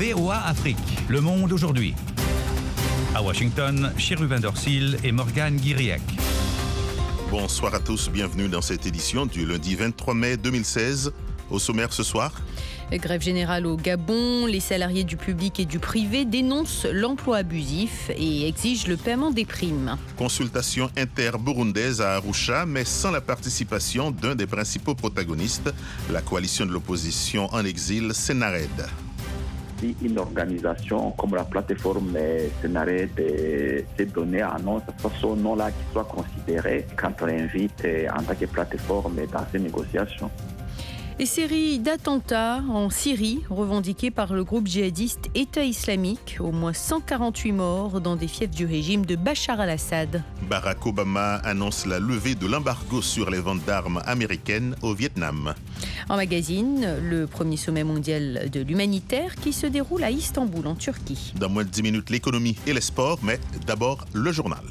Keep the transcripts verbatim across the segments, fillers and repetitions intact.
V O A Afrique, Le Monde aujourd'hui. À Washington, Chérubin Dorsil et Morgane Guiriac. Bonsoir à tous, bienvenue dans cette édition du lundi vingt-trois mai deux mille seize. Au sommaire ce soir. Grève générale au Gabon, les salariés du public et du privé dénoncent l'emploi abusif et exigent le paiement des primes. Consultation inter-burundaise à Arusha, mais sans la participation d'un des principaux protagonistes, la coalition de l'opposition en exil, Senared. Si une organisation comme la plateforme Senared s'est donnée un nom, ce soit ce nom-là qui soit considéré quand on l'invite en tant que plateforme dans ces négociations. Les séries d'attentats en Syrie revendiquées par le groupe djihadiste État islamique. Au moins cent quarante-huit morts dans des fiefs du régime de Bachar al-Assad. Barack Obama annonce la levée de l'embargo sur les ventes d'armes américaines au Vietnam. En magazine, le premier sommet mondial de l'humanitaire qui se déroule à Istanbul en Turquie. Dans moins de dix minutes, l'économie et les sports, mais d'abord le journal.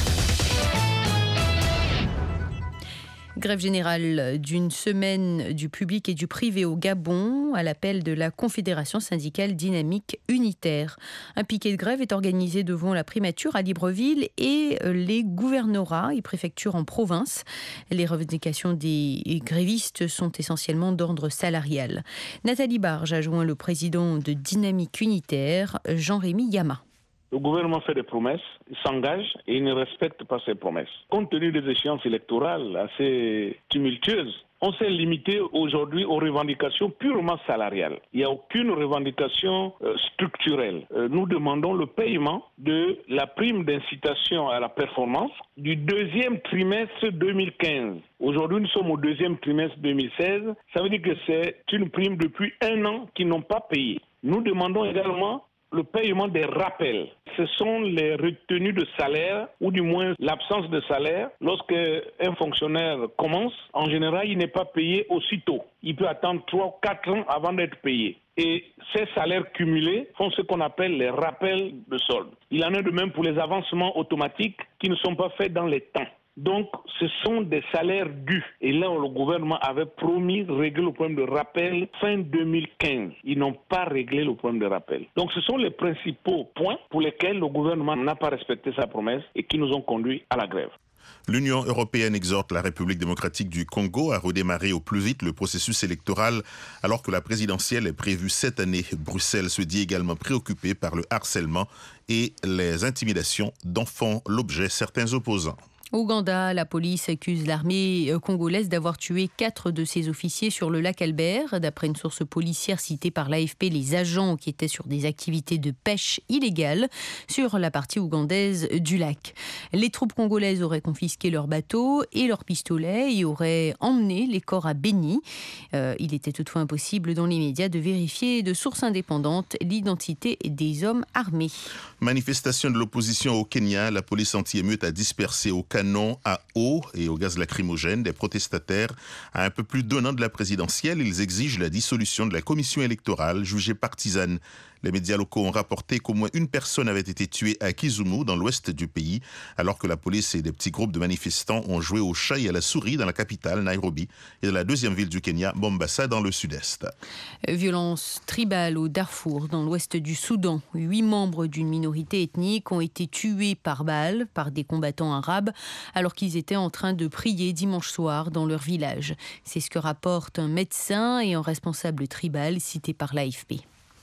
Grève générale d'une semaine du public et du privé au Gabon à l'appel de la Confédération syndicale dynamique unitaire. Un piquet de grève est organisé devant la primature à Libreville et les gouvernorats et préfectures en province. Les revendications des grévistes sont essentiellement d'ordre salarial. Nathalie Barge a joint le président de Dynamique unitaire, Jean-Rémy Yama. Le gouvernement fait des promesses, il s'engage et il ne respecte pas ses promesses. Compte tenu des échéances électorales assez tumultueuses, on s'est limité aujourd'hui aux revendications purement salariales. Il n'y a aucune revendication euh, structurelle. Euh, nous demandons le paiement de la prime d'incitation à la performance du deuxième trimestre deux mille quinze. Aujourd'hui, nous sommes au deuxième trimestre deux mille seize. Ça veut dire que c'est une prime depuis un an qu'ils n'ont pas payé. Nous demandons également le paiement des rappels. Ce sont les retenues de salaire, ou du moins l'absence de salaire. Lorsque un fonctionnaire commence, en général, il n'est pas payé aussitôt. Il peut attendre trois ou quatre ans avant d'être payé. Et ces salaires cumulés font ce qu'on appelle les rappels de solde. Il en est de même pour les avancements automatiques qui ne sont pas faits dans les temps. Donc, ce sont des salaires dus. Et là, le gouvernement avait promis de régler le problème de rappel fin deux mille quinze. Ils n'ont pas réglé le problème de rappel. Donc, ce sont les principaux points pour lesquels le gouvernement n'a pas respecté sa promesse et qui nous ont conduits à la grève. L'Union européenne exhorte la République démocratique du Congo à redémarrer au plus vite le processus électoral alors que la présidentielle est prévue cette année. Bruxelles se dit également préoccupée par le harcèlement et les intimidations dont font l'objet certains opposants. Au Ouganda, la police accuse l'armée congolaise d'avoir tué quatre de ses officiers sur le lac Albert. D'après une source policière citée par l'A F P, les agents qui étaient sur des activités de pêche illégale sur la partie ougandaise du lac. Les troupes congolaises auraient confisqué leurs bateaux et leurs pistolets et auraient emmené les corps à Beni. Euh, il était toutefois impossible dans les médias de vérifier de sources indépendantes l'identité des hommes armés. Manifestation de l'opposition au Kenya, la police anti-émeute a dispersé au canon à eau et au gaz lacrymogène des protestataires. À un peu plus d'un an de la présidentielle, ils exigent la dissolution de la commission électorale jugée partisane. Les médias locaux ont rapporté qu'au moins une personne avait été tuée à Kisumu, dans l'ouest du pays, alors que la police et des petits groupes de manifestants ont joué au chat et à la souris dans la capitale, Nairobi, et dans la deuxième ville du Kenya, Mombasa, dans le sud-est. Violence tribale au Darfour, dans l'ouest du Soudan. Huit membres d'une minorité ethnique ont été tués par balle par des combattants arabes alors qu'ils étaient en train de prier dimanche soir dans leur village. C'est ce que rapporte un médecin et un responsable tribal cité par l'A F P.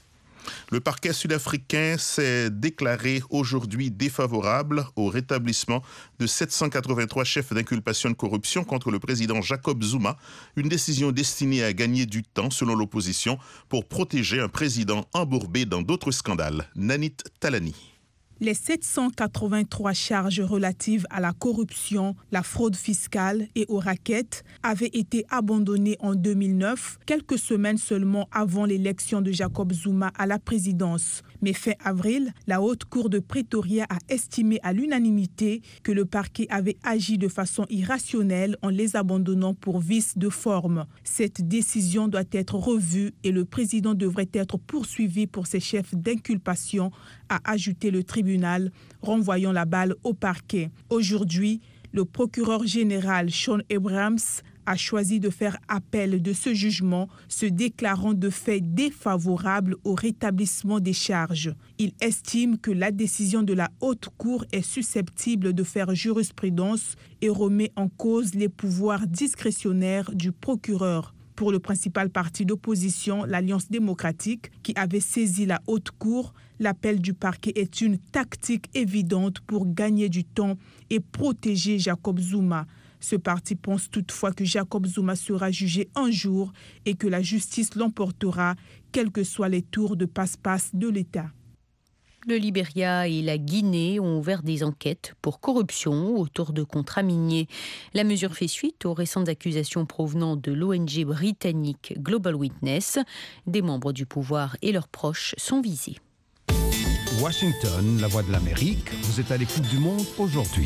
Le parquet sud-africain s'est déclaré aujourd'hui défavorable au rétablissement de sept cent quatre-vingt-trois chefs d'inculpation de corruption contre le président Jacob Zuma, une décision destinée à gagner du temps selon l'opposition pour protéger un président embourbé dans d'autres scandales. Nanit Talani. Les sept cent quatre-vingt-trois charges relatives à la corruption, la fraude fiscale et aux raquettes avaient été abandonnées en deux mille neuf, quelques semaines seulement avant l'élection de Jacob Zuma à la présidence. Mais fin avril, la Haute Cour de Pretoria a estimé à l'unanimité que le parquet avait agi de façon irrationnelle en les abandonnant pour vice de forme. Cette décision doit être revue et le président devrait être poursuivi pour ses chefs d'inculpation, a ajouté le tribunal, renvoyant la balle au parquet. Aujourd'hui, le procureur général Shaun Abrahams a choisi de faire appel de ce jugement, se déclarant de fait défavorable au rétablissement des charges. Il estime que la décision de la Haute Cour est susceptible de faire jurisprudence et remet en cause les pouvoirs discrétionnaires du procureur. Pour le principal parti d'opposition, l'Alliance démocratique, qui avait saisi la Haute Cour, l'appel du parquet est une tactique évidente pour gagner du temps et protéger Jacob Zuma. Ce parti pense toutefois que Jacob Zuma sera jugé un jour et que la justice l'emportera, quels que soient les tours de passe-passe de l'État. Le Libéria et la Guinée ont ouvert des enquêtes pour corruption autour de contrats miniers. La mesure fait suite aux récentes accusations provenant de l'O N G britannique Global Witness. Des membres du pouvoir et leurs proches sont visés. Washington, la voix de l'Amérique, vous êtes à l'écoute du monde aujourd'hui.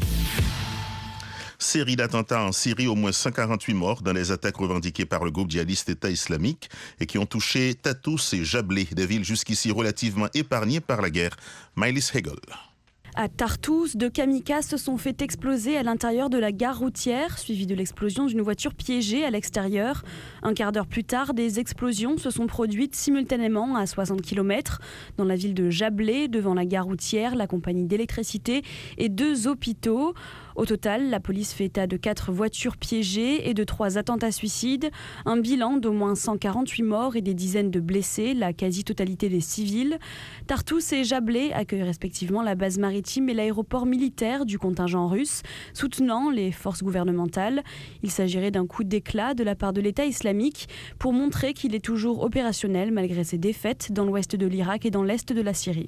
Série d'attentats en Syrie, au moins cent quarante-huit morts dans les attaques revendiquées par le groupe djihadiste État islamique et qui ont touché Tartous et Jablé, des villes jusqu'ici relativement épargnées par la guerre. Maëlys Hegel. À Tartous, deux kamikazes se sont fait exploser à l'intérieur de la gare routière, suivi de l'explosion d'une voiture piégée à l'extérieur. Un quart d'heure plus tard, des explosions se sont produites simultanément à soixante kilomètres dans la ville de Jablé, devant la gare routière, la compagnie d'électricité et deux hôpitaux. Au total, la police fait état de quatre voitures piégées et de trois attentats suicides. Un bilan d'au moins cent quarante-huit morts et des dizaines de blessés, la quasi-totalité des civils. Tartous et Jablé accueillent respectivement la base maritime et l'aéroport militaire du contingent russe, soutenant les forces gouvernementales. Il s'agirait d'un coup d'éclat de la part de l'État islamique pour montrer qu'il est toujours opérationnel malgré ses défaites dans l'ouest de l'Irak et dans l'est de la Syrie.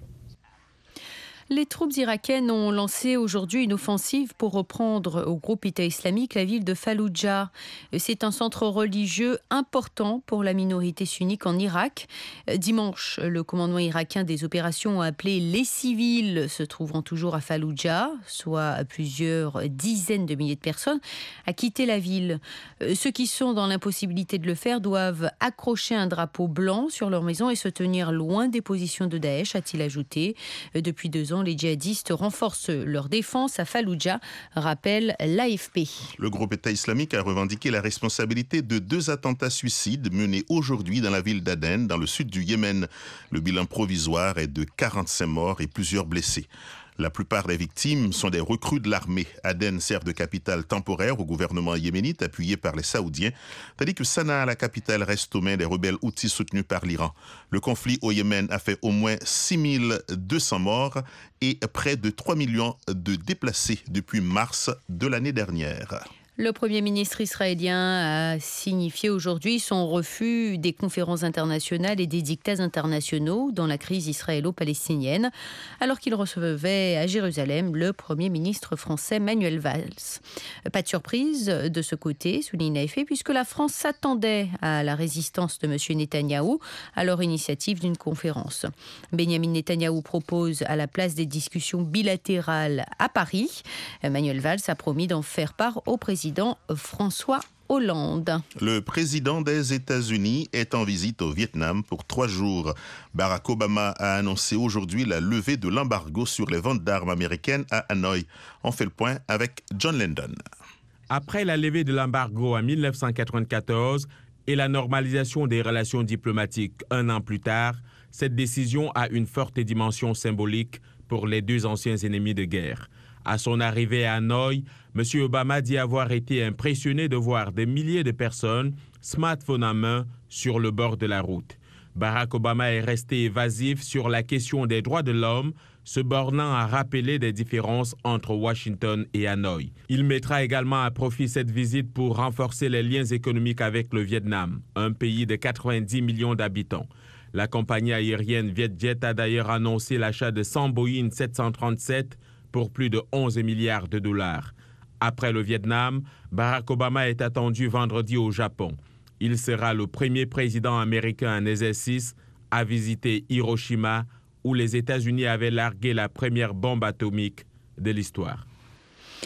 Les troupes irakiennes ont lancé aujourd'hui une offensive pour reprendre au groupe État islamique la ville de Falloujah. C'est un centre religieux important pour la minorité sunnite en Irak. Dimanche, le commandement irakien des opérations a appelé les civils se trouvant toujours à Falloujah, soit plusieurs dizaines de milliers de personnes, à quitter la ville. Ceux qui sont dans l'impossibilité de le faire doivent accrocher un drapeau blanc sur leur maison et se tenir loin des positions de Daesh, a-t-il ajouté. Depuis deux ans, les djihadistes renforcent leur défense à Falloujah, rappelle l'A F P. Le groupe État islamique a revendiqué la responsabilité de deux attentats suicides menés aujourd'hui dans la ville d'Aden, dans le sud du Yémen. Le bilan provisoire est de quarante-cinq morts et plusieurs blessés. La plupart des victimes sont des recrues de l'armée. Aden sert de capitale temporaire au gouvernement yéménite appuyé par les Saoudiens, tandis que Sanaa, la capitale, reste aux mains des rebelles houthis soutenus par l'Iran. Le conflit au Yémen a fait au moins six mille deux cents morts et près de trois millions de déplacés depuis mars de l'année dernière. Le Premier ministre israélien a signifié aujourd'hui son refus des conférences internationales et des dictats internationaux dans la crise israélo-palestinienne, alors qu'il recevait à Jérusalem le Premier ministre français Manuel Valls. Pas de surprise de ce côté, souligne l'A F P, puisque la France s'attendait à la résistance de M. Netanyahou à leur initiative d'une conférence. Benjamin Netanyahou propose à la place des discussions bilatérales à Paris. Manuel Valls a promis d'en faire part au président François Hollande. Le président des États-Unis est en visite au Vietnam pour trois jours. Barack Obama a annoncé aujourd'hui la levée de l'embargo sur les ventes d'armes américaines à Hanoï. On fait le point avec John Lendon. Après la levée de l'embargo en mille neuf cent quatre-vingt-quatorze et la normalisation des relations diplomatiques un an plus tard, cette décision a une forte dimension symbolique pour les deux anciens ennemis de guerre. À son arrivée à Hanoï, M. Obama dit avoir été impressionné de voir des milliers de personnes, smartphone en main, sur le bord de la route. Barack Obama est resté évasif sur la question des droits de l'homme, se bornant à rappeler des différences entre Washington et Hanoï. Il mettra également à profit cette visite pour renforcer les liens économiques avec le Vietnam, un pays de quatre-vingt-dix millions d'habitants. La compagnie aérienne Vietjet a d'ailleurs annoncé l'achat de cent Boeing sept cent trente-sept pour plus de onze milliards de dollars. Après le Vietnam, Barack Obama est attendu vendredi au Japon. Il sera le premier président américain en exercice à visiter Hiroshima, où les États-Unis avaient largué la première bombe atomique de l'histoire.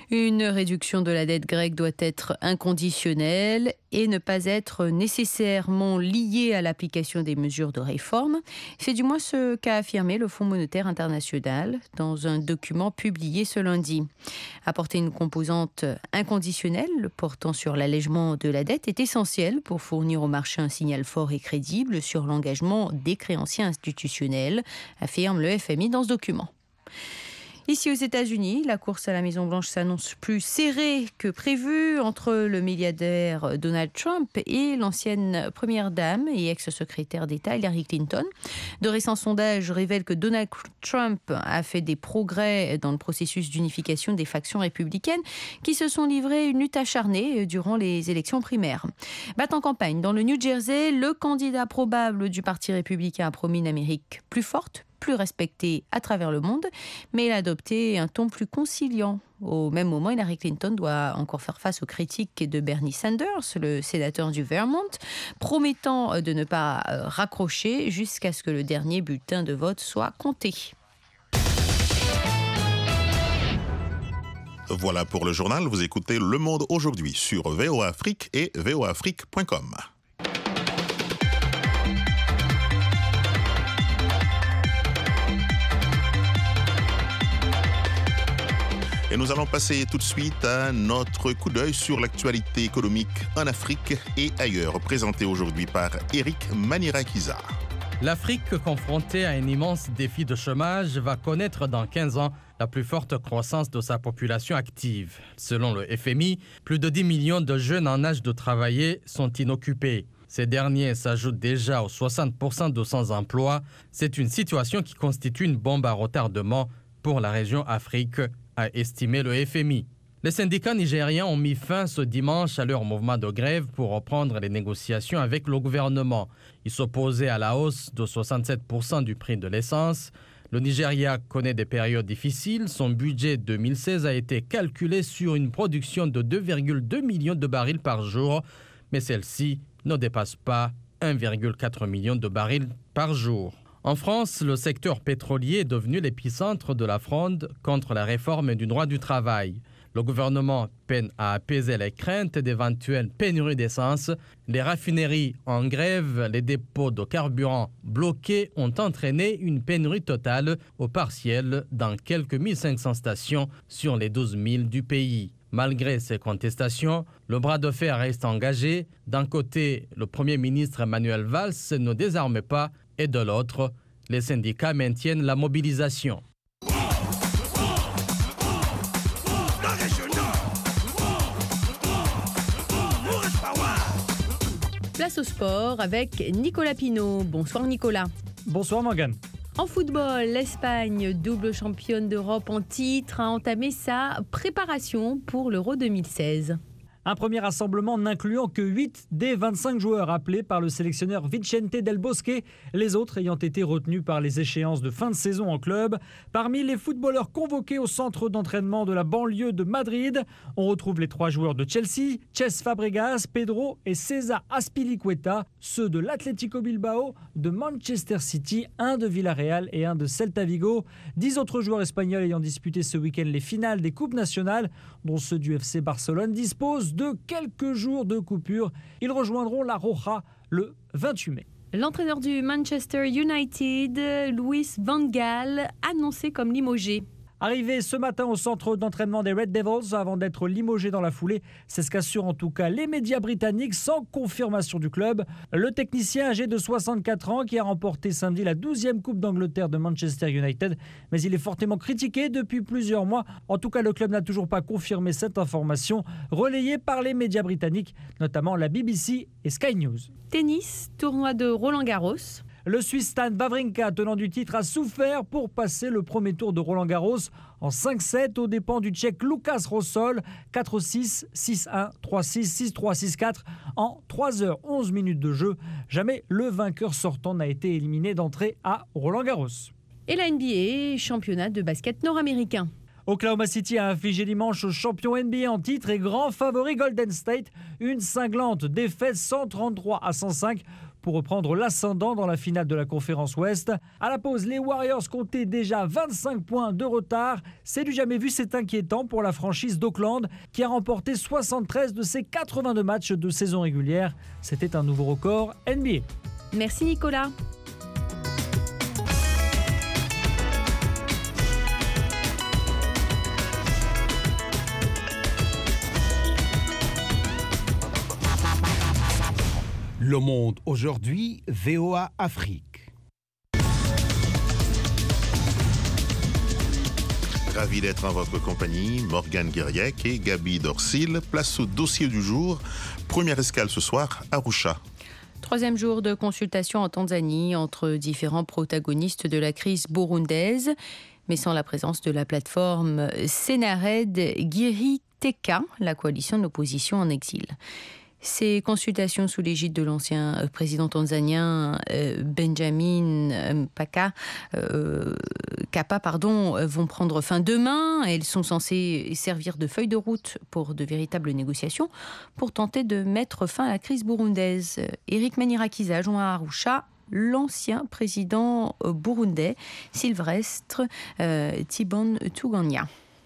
Une réduction de la dette grecque doit être inconditionnelle et ne pas être nécessairement liée à l'application des mesures de réforme. C'est du moins ce qu'a affirmé le Fonds monétaire international dans un document publié ce lundi. Apporter une composante inconditionnelle portant sur l'allègement de la dette est essentiel pour fournir au marché un signal fort et crédible sur l'engagement des créanciers institutionnels, affirme le F M I dans ce document. Ici aux États-Unis, la course à la Maison-Blanche s'annonce plus serrée que prévu entre le milliardaire Donald Trump et l'ancienne première dame et ex-secrétaire d'État Hillary Clinton. De récents sondages révèlent que Donald Trump a fait des progrès dans le processus d'unification des factions républicaines qui se sont livrées une lutte acharnée durant les élections primaires. Battant en campagne dans le New Jersey, le candidat probable du Parti républicain a promis une Amérique plus forte, plus respecté à travers le monde, mais il a adopté un ton plus conciliant. Au même moment, Hillary Clinton doit encore faire face aux critiques de Bernie Sanders, le sénateur du Vermont, promettant de ne pas raccrocher jusqu'à ce que le dernier bulletin de vote soit compté. Voilà pour le journal. Vous écoutez Le Monde aujourd'hui sur V O A Afrique et v o a afrique point com. Et nous allons passer tout de suite à notre coup d'œil sur l'actualité économique en Afrique et ailleurs, présenté aujourd'hui par Eric Manirakiza. L'Afrique, confrontée à un immense défi de chômage, va connaître dans quinze ans la plus forte croissance de sa population active. Selon le F M I, plus de dix millions de jeunes en âge de travailler sont inoccupés. Ces derniers s'ajoutent déjà aux soixante pour cent de sans-emploi. C'est une situation qui constitue une bombe à retardement pour la région Afrique, a estimé le F M I. Les syndicats nigériens ont mis fin ce dimanche à leur mouvement de grève pour reprendre les négociations avec le gouvernement. Ils s'opposaient à la hausse de soixante-sept pour cent du prix de l'essence. Le Nigeria connaît des périodes difficiles. Son budget deux mille seize a été calculé sur une production de deux virgule deux millions de barils par jour, mais celle-ci ne dépasse pas un virgule quatre million de barils par jour. En France, le secteur pétrolier est devenu l'épicentre de la fronde contre la réforme du droit du travail. Le gouvernement peine à apaiser les craintes d'éventuelles pénuries d'essence. Les raffineries en grève, les dépôts de carburant bloqués ont entraîné une pénurie totale au partiel dans quelques mille cinq cents stations sur les douze mille du pays. Malgré ces contestations, le bras de fer reste engagé. D'un côté, le Premier ministre Manuel Valls ne désarme pas et de l'autre, les syndicats maintiennent la mobilisation. Place au sport avec Nicolas Pinault. Bonsoir Nicolas. Bonsoir Morgane. En football, l'Espagne, double championne d'Europe en titre, a entamé sa préparation pour l'Euro deux mille seize. Un premier rassemblement n'incluant que huit des vingt-cinq joueurs appelés par le sélectionneur Vicente Del Bosque, les autres ayant été retenus par les échéances de fin de saison en club. Parmi les footballeurs convoqués au centre d'entraînement de la banlieue de Madrid, on retrouve les trois joueurs de Chelsea, Cesc Fabregas, Pedro et César Azpilicueta, ceux de l'Atlético Bilbao, de Manchester City, un de Villarreal et un de Celta Vigo. Dix autres joueurs espagnols ayant disputé ce week-end les finales des coupes nationales, dont ceux du F C Barcelone, disposent de quelques jours de coupure. Ils rejoindront la Roja le vingt-huit mai. L'entraîneur du Manchester United, Louis van Gaal, annoncé comme limogé. Arrivé ce matin au centre d'entraînement des Red Devils avant d'être limogé dans la foulée, c'est ce qu'assurent en tout cas les médias britanniques sans confirmation du club. Le technicien âgé de soixante-quatre ans qui a remporté samedi la douzième Coupe d'Angleterre de Manchester United, mais il est fortement critiqué depuis plusieurs mois. En tout cas, le club n'a toujours pas confirmé cette information, relayée par les médias britanniques, notamment la B B C et Sky News. Tennis, tournoi de Roland-Garros. Le Suisse Stan Wawrinka, tenant du titre, a souffert pour passer le premier tour de Roland-Garros en cinq sept aux dépens du Tchèque Lukas Rosol, quatre six, six un, trois six, six trois, six quatre en trois heures onze minutes de jeu. Jamais le vainqueur sortant n'a été éliminé d'entrée à Roland-Garros. Et la N B A, championnat de basket nord-américain. Oklahoma City a infligé dimanche au champion N B A en titre et grand favori Golden State une cinglante défaite cent trente-trois à cent cinq pour reprendre l'ascendant dans la finale de la conférence Ouest. À la pause, les Warriors comptaient déjà vingt-cinq points de retard. C'est du jamais vu, c'est inquiétant pour la franchise d'Auckland qui a remporté soixante-treize de ses quatre-vingt-deux matchs de saison régulière. C'était un nouveau record N B A. Merci Nicolas. Le Monde aujourd'hui, V O A Afrique. Ravi d'être en votre compagnie, Morgane Guiriec et Gabi Dorsil. Place au dossier du jour. Première escale ce soir, Arusha. Troisième jour de consultation en Tanzanie entre différents protagonistes de la crise burundaise, mais sans la présence de la plateforme Senared Giriteka, la coalition d'opposition en exil. Ces consultations sous l'égide de l'ancien président tanzanien euh, Benjamin Mkapa, euh, Kapa, pardon, vont prendre fin demain. Elles sont censées servir de feuille de route pour de véritables négociations pour tenter de mettre fin à la crise burundaise. Eric Manirakiza joint à Arusha l'ancien président burundais Sylvestre euh, Tibon Tuganya.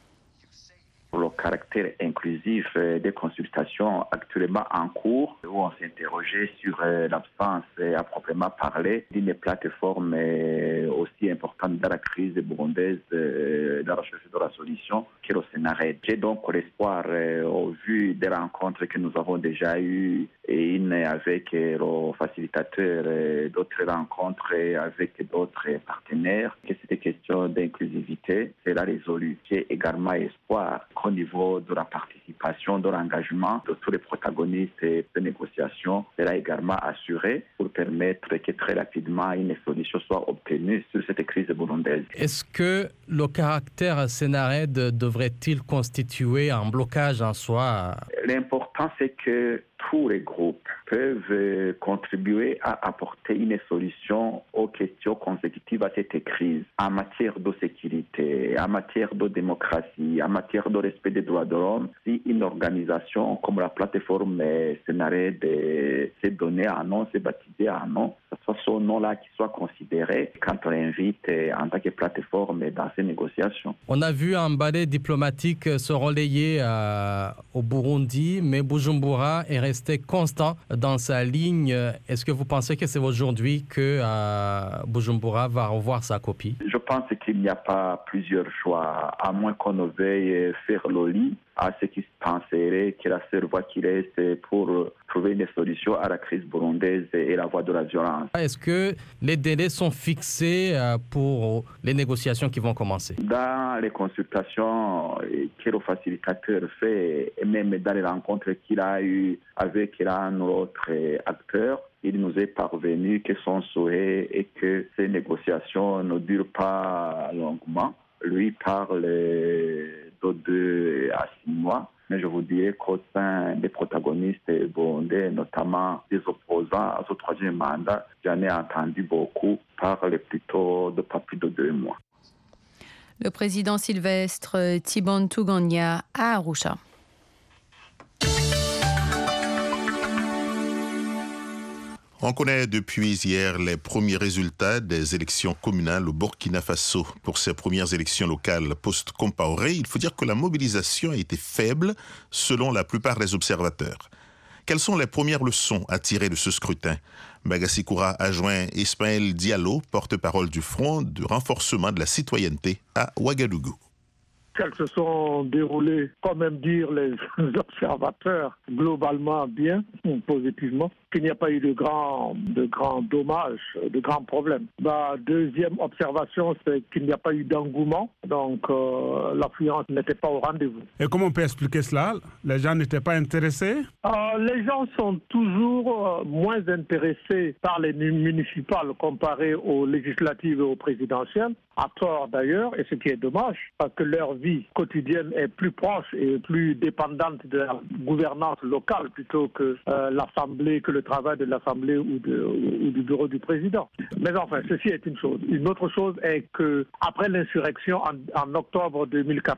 Le caractère inclusif des consultations actuellement en cours, où on s'interrogeait sur l'absence à proprement parler d'une plateforme aussi importante dans la crise burundaise, dans la recherche de la solution, que le Sénared. J'ai donc l'espoir, au vu des rencontres que nous avons déjà eues, et une avec le facilitateur, d'autres rencontres avec d'autres partenaires, que cette question d'inclusivité sera résolue. J'ai également espoir qu'au niveau de la participation, de l'engagement de tous les protagonistes de négociations sera également assuré pour permettre que très rapidement une solution soit obtenue sur cette crise burundaise. Est-ce que le caractère Sénared devrait-il constituer un blocage en soi? L'important, c'est que tous les groupes peuvent contribuer à apporter une solution aux questions consécutives à cette crise en matière de sécurité, en matière de démocratie, en matière de respect des droits de l'homme. Si une organisation comme la plateforme Senared s'est donnée un nom, s'est baptisée un nom, que ce soit ce nom-là qui soit considéré quand on l'invite en tant que plateforme dans ces négociations. On a vu un balai diplomatique se relayer euh, au Burundi, mais Bujumbura est resté constant dans sa ligne. Est-ce que vous pensez que c'est aujourd'hui que euh, Bujumbura va revoir sa copie? Je pense qu'il n'y a pas plusieurs choix, à moins qu'on ne veuille faire le lit à ce qui se penserait que la seule voie qui reste pour trouver une solution à la crise burundaise est la voie de la violence. Est-ce que les délais sont fixés pour les négociations qui vont commencer? Dans les consultations que le facilitateur fait, et même dans les rencontres qu'il a eues avec l'un ou l'autre acteur, il nous est parvenu que son souhait est que ces négociations ne durent pas longuement. Lui parle de deux à six mois, mais je vous dirais qu'au sein des protagonistes burundais, notamment des opposants à ce troisième mandat, j'en ai entendu beaucoup parler plutôt de pas plus de deux mois. Le président Sylvestre Tibon Tuganya à Arusha. On connaît depuis hier les premiers résultats des élections communales au Burkina Faso. Pour ces premières élections locales post-Compaoré, il faut dire que la mobilisation a été faible selon la plupart des observateurs. Quelles sont les premières leçons à tirer de ce scrutin? Bagassi Koura a joint Ismaël Diallo, porte-parole du Front de renforcement de la citoyenneté à Ouagadougou. Qu'elles se sont déroulées, quand même dire les observateurs, globalement bien, positivement, qu'il n'y a pas eu de grands de grands dommages, de grands problèmes. La deuxième observation, c'est qu'il n'y a pas eu d'engouement, donc euh, l'affluence n'était pas au rendez-vous. Et comment on peut expliquer cela? Les gens n'étaient pas intéressés? euh, Les gens sont toujours euh, moins intéressés par les municipales comparées aux législatives et aux présidentielles, à tort d'ailleurs, et ce qui est dommage, parce que leur vie quotidienne est plus proche et plus dépendante de la gouvernance locale plutôt que euh, l'Assemblée, que le travail de l'Assemblée ou, de, ou du bureau du président. Mais enfin, ceci est une chose. Une autre chose est que après l'insurrection en, en octobre deux mille quatorze,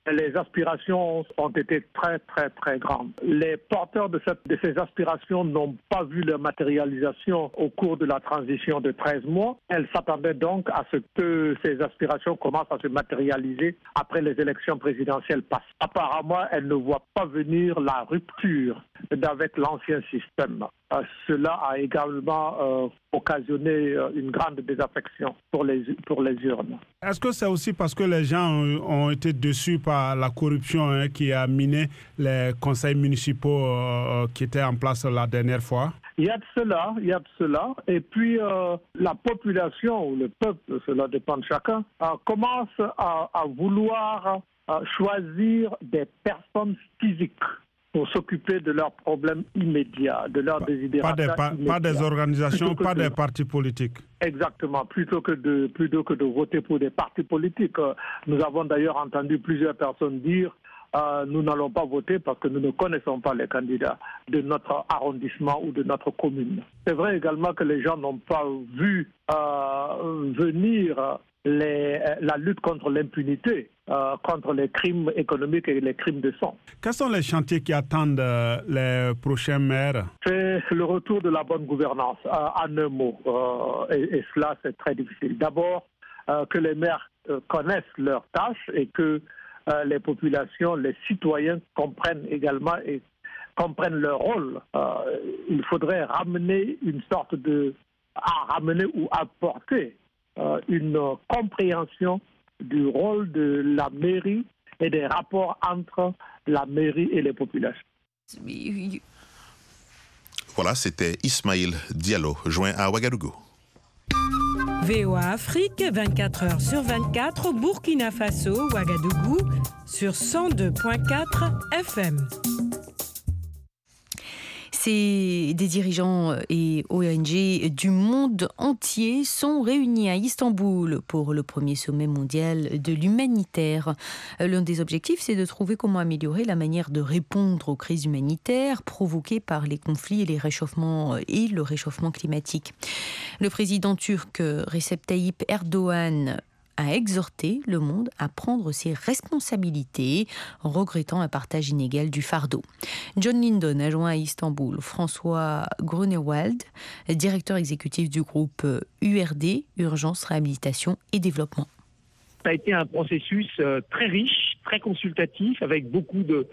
les aspirations ont été très, très, très grandes. Les porteurs de, cette, de ces aspirations n'ont pas vu leur matérialisation au cours de la transition de treize mois. Elles s'attendaient donc à ce que ces aspirations commencent à se matérialiser après les élections présidentielles passées. Apparemment, elles ne voient pas venir la rupture d'avec l'ancien système. Euh, cela a également euh, occasionné euh, une grande désaffection pour les, pour les urnes. Est-ce que c'est aussi parce que les gens ont, ont été déçus par la corruption hein, qui a miné les conseils municipaux euh, qui étaient en place la dernière fois? Il y a de cela, il y a de cela. Et puis, euh, la population ou le peuple, cela dépend de chacun, euh, commence à, à vouloir euh, choisir des personnes physiques pour s'occuper de leurs problèmes immédiats, de leurs désirata immédiats. Pas, pas des organisations, pas de... des partis politiques. Exactement, plutôt que, de, plutôt que de voter pour des partis politiques. Nous avons d'ailleurs entendu plusieurs personnes dire euh, nous n'allons pas voter parce que nous ne connaissons pas les candidats de notre arrondissement ou de notre commune. C'est vrai également que les gens n'ont pas vu euh, venir les, la lutte contre l'impunité. Euh, contre les crimes économiques et les crimes de sang. Quels sont les chantiers qui attendent euh, les prochains maires? C'est le retour de la bonne gouvernance, euh, en un mot. Euh, et, et cela, c'est très difficile. D'abord, euh, que les maires euh, connaissent leurs tâches et que euh, les populations, les citoyens comprennent également et comprennent leur rôle. Euh, il faudrait ramener une sorte de... à ramener ou apporter euh, une euh, compréhension du rôle de la mairie et des rapports entre la mairie et les populations. Voilà, c'était Ismaël Diallo, joint à Ouagadougou. V O A Afrique, vingt-quatre heures sur vingt-quatre, Burkina Faso, Ouagadougou, sur cent deux virgule quatre F M. Des dirigeants et O N G du monde entier sont réunis à Istanbul pour le premier sommet mondial de l'humanitaire. L'un des objectifs, c'est de trouver comment améliorer la manière de répondre aux crises humanitaires provoquées par les conflits et les réchauffements et le réchauffement climatique. Le président turc Recep Tayyip Erdogan a exhorté le monde à prendre ses responsabilités, regrettant un partage inégal du fardeau. John Lindon a joint à Istanbul François Grunewald, directeur exécutif du groupe U R D, Urgence, Réhabilitation et Développement. Ça a été un processus très riche, très consultatif, avec beaucoup de,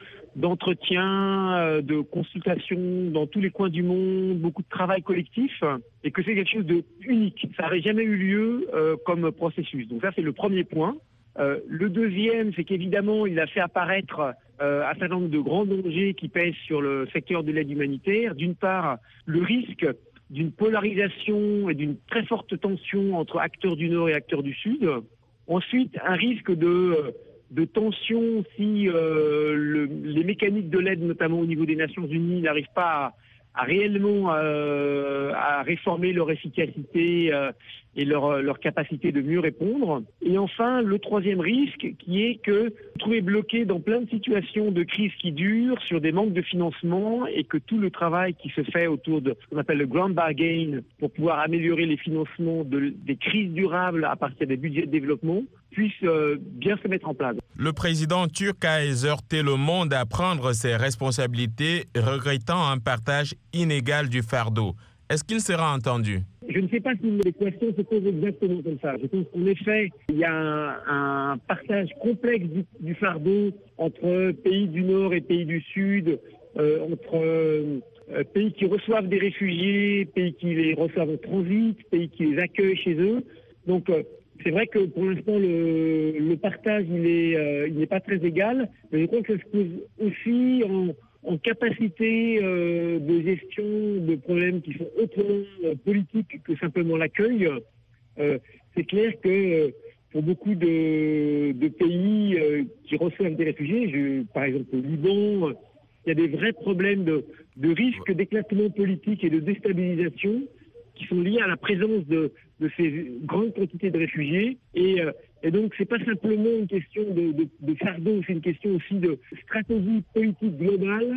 d'entretiens, de consultations dans tous les coins du monde, beaucoup de travail collectif, et que c'est quelque chose d'unique. Ça n'aurait jamais eu lieu euh, comme processus. Donc ça, c'est le premier point. Euh, le deuxième, c'est qu'évidemment, il a fait apparaître euh, un certain nombre de grands dangers qui pèsent sur le secteur de l'aide humanitaire. D'une part, le risque d'une polarisation et d'une très forte tension entre acteurs du Nord et acteurs du Sud. Ensuite, un risque de, de tension si euh, le, les mécaniques de l'aide, notamment au niveau des Nations Unies, n'arrivent pas à, à réellement euh, à réformer leur efficacité euh, et leur, leur capacité de mieux répondre. Et enfin, le troisième risque, qui est que vous trouvez bloqué dans plein de situations de crise qui durent, sur des manques de financement, et que tout le travail qui se fait autour de ce qu'on appelle le grand bargain, pour pouvoir améliorer les financements de, des crises durables à partir des budgets de développement, puisse euh, bien se mettre en place. Le président turc a exhorté le monde à prendre ses responsabilités, regrettant un partage inégal du fardeau. Est-ce qu'il sera entendu? Je ne sais pas si l'équation se pose exactement comme ça. Je pense qu'en effet, il y a un, un partage complexe du, du fardeau entre pays du Nord et pays du Sud, euh, entre euh, pays qui reçoivent des réfugiés, pays qui les reçoivent en transit, pays qui les accueillent chez eux. Donc, euh, c'est vrai que pour l'instant, le, le partage, il est, euh, il n'est pas très égal, mais je crois que ça se pose aussi en, en capacité euh, de gestion de problèmes qui sont autrement euh, politiques que simplement l'accueil. Euh, c'est clair que euh, pour beaucoup de, de pays euh, qui reçoivent des réfugiés, je, par exemple au Liban, euh, il y a des vrais problèmes de, de risque d'éclatement politique et de déstabilisation qui sont liés à la présence de, de ces grandes quantités de réfugiés. Et, euh, et donc, c'est pas simplement une question de, de, de fardeau, c'est une question aussi de stratégie politique globale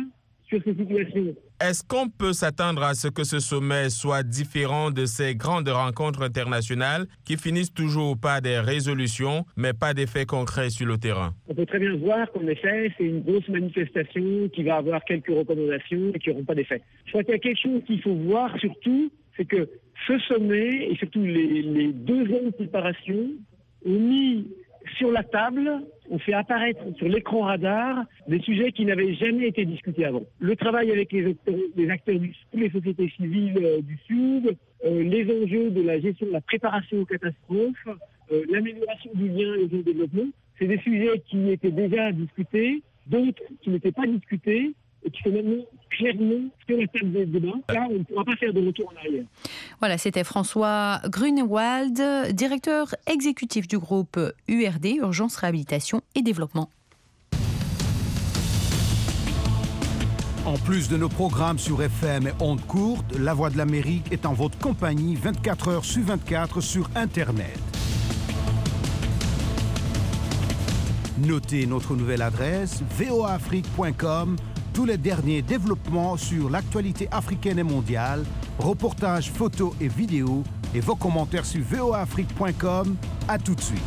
sur ces situations. Est-ce qu'on peut s'attendre à ce que ce sommet soit différent de ces grandes rencontres internationales qui finissent toujours par des résolutions, mais pas d'effets concrets sur le terrain? On peut très bien voir qu'en effet, c'est une grosse manifestation qui va avoir quelques recommandations et qui n'auront pas d'effet. Je crois qu'il y a quelque chose qu'il faut voir surtout, c'est que ce sommet et surtout les, les deux ans de préparation ont mis sur la table, on fait apparaître sur l'écran radar des sujets qui n'avaient jamais été discutés avant. Le travail avec les acteurs, les acteurs du Sud, les sociétés civiles euh, du Sud, euh, les enjeux de la gestion de la préparation aux catastrophes, euh, l'amélioration du lien et du développement. C'est des sujets qui étaient déjà discutés, d'autres qui n'étaient pas discutés et qui sont maintenant clairement sur la table des débats. Là, on ne pourra pas faire de retour en arrière. Voilà, c'était François Grunewald, directeur exécutif du groupe U R D, Urgence, Réhabilitation et Développement. En plus de nos programmes sur F M et ondes courtes, La Voix de l'Amérique est en votre compagnie vingt-quatre heures sur vingt-quatre sur Internet. Notez notre nouvelle adresse v o a afrique point com. Tous les derniers développements sur l'actualité africaine et mondiale, reportages, photos et vidéos, et vos commentaires sur v o a afrique point com. À tout de suite.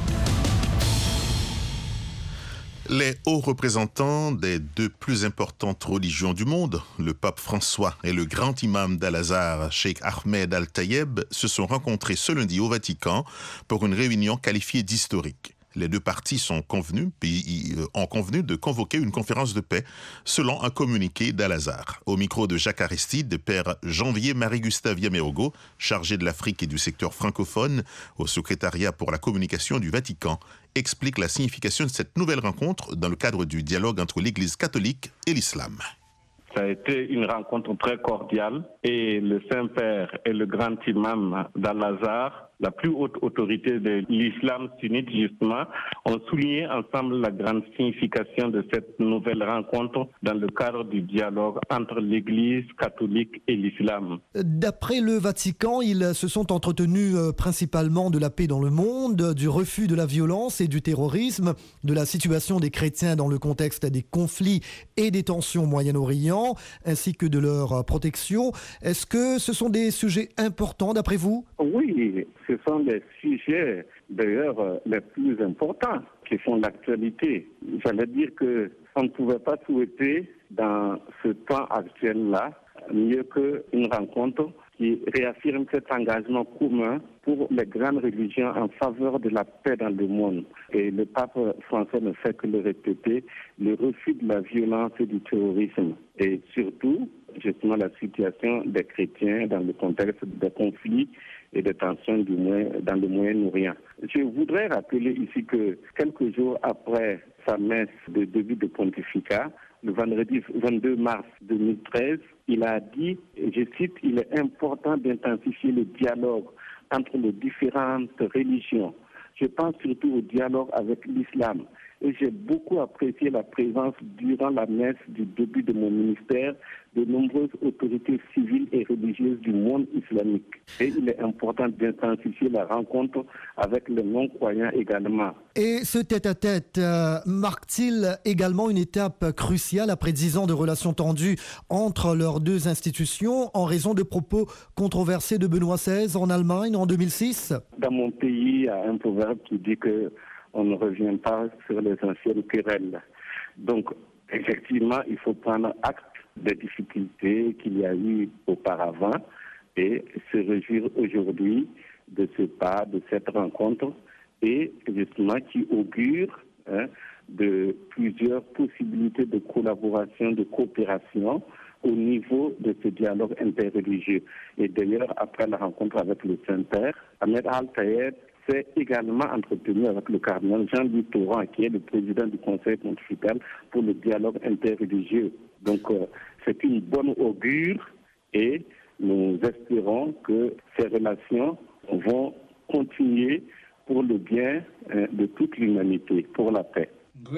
Les hauts représentants des deux plus importantes religions du monde, le pape François et le grand imam d'Al-Azhar, Cheikh Ahmed Al-Tayeb, se sont rencontrés ce lundi au Vatican pour une réunion qualifiée d'historique. Les deux parties sont convenues, puis ont convenu de convoquer une conférence de paix selon un communiqué d'Al-Azhar. Au micro de Jacques Aristide, père Janvier Marie-Gustave Yamérogo, chargé de l'Afrique et du secteur francophone au secrétariat pour la communication du Vatican, explique la signification de cette nouvelle rencontre dans le cadre du dialogue entre l'Église catholique et l'islam. Ça a été une rencontre très cordiale et le Saint-Père et le grand imam d'Al-Azhar, la plus haute autorité de l'islam sunnite justement, ont souligné ensemble la grande signification de cette nouvelle rencontre dans le cadre du dialogue entre l'Église catholique et l'islam. D'après le Vatican, ils se sont entretenus principalement de la paix dans le monde, du refus de la violence et du terrorisme, de la situation des chrétiens dans le contexte des conflits et des tensions au Moyen-Orient, ainsi que de leur protection. Est-ce que ce sont des sujets importants d'après vous? Oui, ce sont des sujets d'ailleurs les plus importants qui font l'actualité. J'allais dire qu'on ne pouvait pas souhaiter dans ce temps actuel-là mieux qu'une rencontre qui réaffirme cet engagement commun pour les grandes religions en faveur de la paix dans le monde. Et le pape François ne fait que le répéter, le refus de la violence et du terrorisme. Et surtout, justement, la situation des chrétiens dans le contexte des conflits et des tensions du Moyen, dans le Moyen-Orient. Je voudrais rappeler ici que quelques jours après sa messe de début de pontificat, le vendredi vingt-deux mars deux mille treize, il a dit, et je cite, « Il est important d'intensifier le dialogue entre les différentes religions. Je pense surtout au dialogue avec l'islam. Et j'ai beaucoup apprécié la présence durant la messe du début de mon ministère de nombreuses autorités civiles et religieuses du monde islamique. Et il est important d'intensifier la rencontre avec les non-croyants également. » Et ce tête-à-tête euh, marque-t-il également une étape cruciale après dix ans de relations tendues entre leurs deux institutions en raison de propos controversés de Benoît seize en Allemagne en deux mille six? Dans mon pays, il y a un proverbe qui dit que on ne revient pas sur les anciennes querelles. Donc, effectivement, il faut prendre acte des difficultés qu'il y a eu auparavant et se réjouir aujourd'hui de ce pas, de cette rencontre, et justement qui augure hein, de plusieurs possibilités de collaboration, de coopération au niveau de ce dialogue interreligieux. Et d'ailleurs, après la rencontre avec le Saint-Père, Ahmed Al-Tayeb s'est également entretenu avec le cardinal Jean-Louis Torrent, qui est le président du Conseil pontifical pour le dialogue interreligieux. Donc, euh, c'est une bonne augure et nous espérons que ces relations vont continuer pour le bien euh, de toute l'humanité, pour la paix.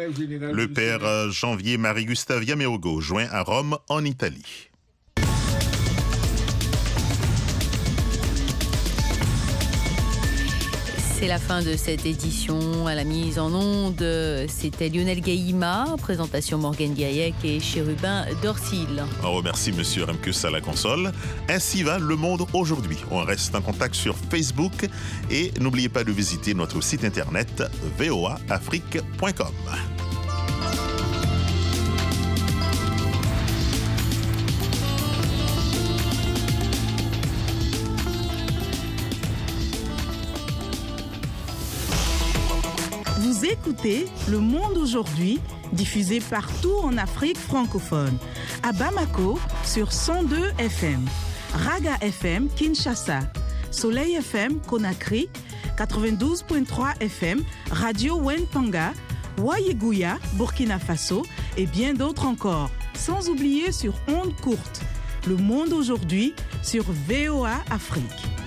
Le père Janvier Marie-Gustave Yamérogo, joint à Rome, en Italie. C'est la fin de cette édition. À la mise en onde, c'était Lionel Gaïma, présentation Morgane Guiriec et Chérubin Dorsil. On remercie Monsieur Remkus à la console. Ainsi va Le Monde aujourd'hui. On reste en contact sur Facebook et n'oubliez pas de visiter notre site internet v o a afrique point com. Vous écoutez Le Monde aujourd'hui, diffusé partout en Afrique francophone. À Bamako, sur cent deux F M. Raga F M, Kinshasa. Soleil F M, Conakry. quatre-vingt-douze virgule trois F M. Radio Wentanga. Wayeguya, Burkina Faso. Et bien d'autres encore. Sans oublier sur ondes courtes. Le Monde aujourd'hui, sur V O A Afrique.